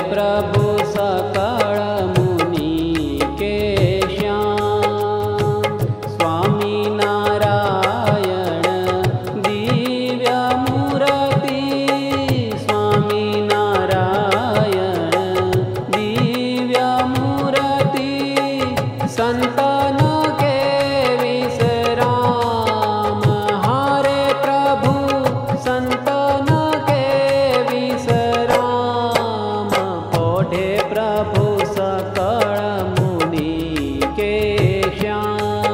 प्रभु सकल मुनि के श्याम। स्वामी नारायण दिव्य मूर्ति, स्वामी नारायण दिव्य मूर्ति। संतन के विश्राम, हरे प्रभु संतन के विश्राम। पढ़े प्रभु सकल मुनि के श्याम।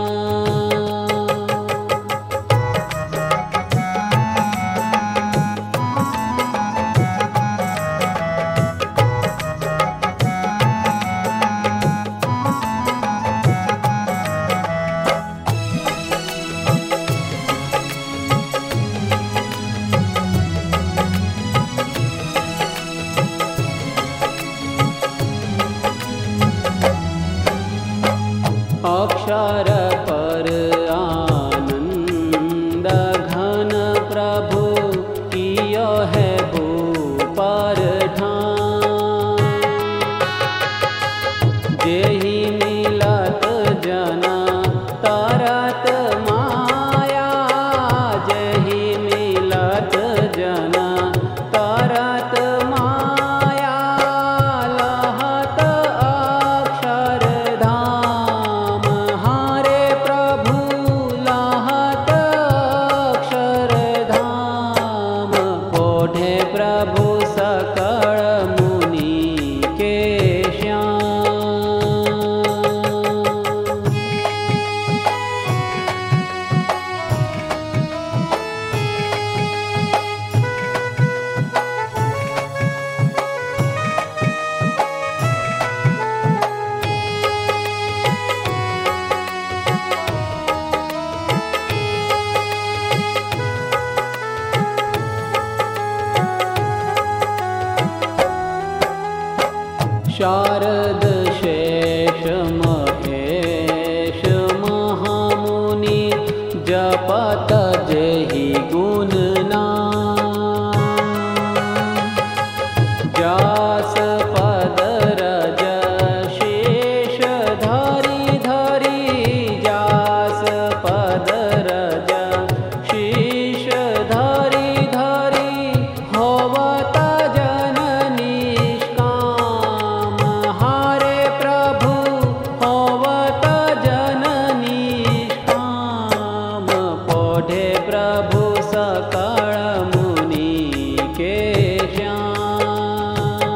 अक्षर पर आनंद घन प्रभु कियो है भूपर ठान। जेहि मिलत जना तरत माया, जेहि मिलत जना तरत माया। लहत अक्षर धाम, हरे प्रभु लहत अक्षर धाम। पढ़े प्रभु सकल मुनि के श्याम। शारद शेष महेश महामुनि जपत जेहि गुण नाम। जास पद रज शेष धरि धरि, जास पद रज शेष धरि धरि। होवत जन निष्काम, हरे प्रभु होवत जन निष्काम। पढ़े प्रभु सकल मुनि के श्याम।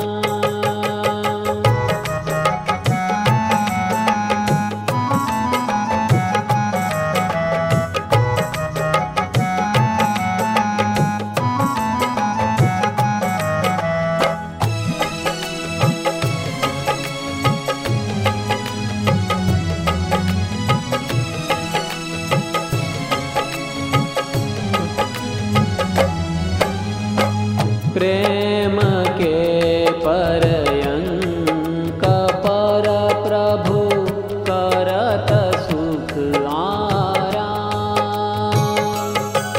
प्रेम के पर्यंक पर प्रभु करत सुख आराम।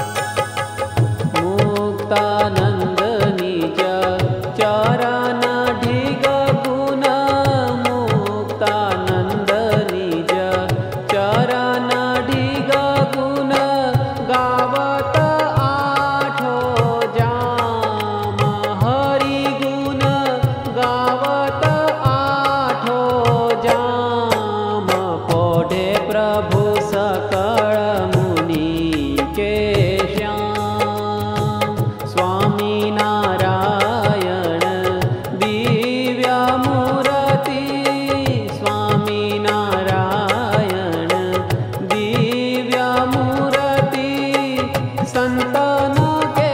मुक्तानंद निज चरण ढिग गुण, मुक्तानंद निज चरण ढिग गुण। गावत आठो जाम, हरि गुण गावत आठो जाम। पढ़े प्रभु सकल मुनि के श्याम। स्वामी नारायण दिव्य मूर्ति, स्वामी नारायण दिव्य मूर्ति। संतन के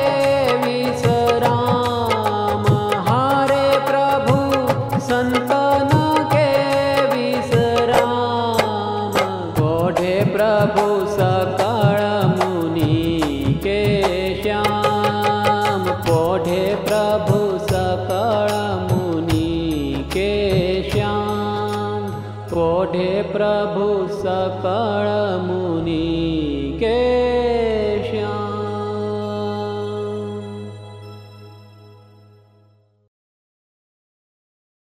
विश्राम, हरे प्रभु संतन के विश्राम। पढ़े प्रभु सकल मुनि के श्याम। पढ़े प्रभु सकल मुनि के श्याम। पढ़े प्रभु सकल मुनि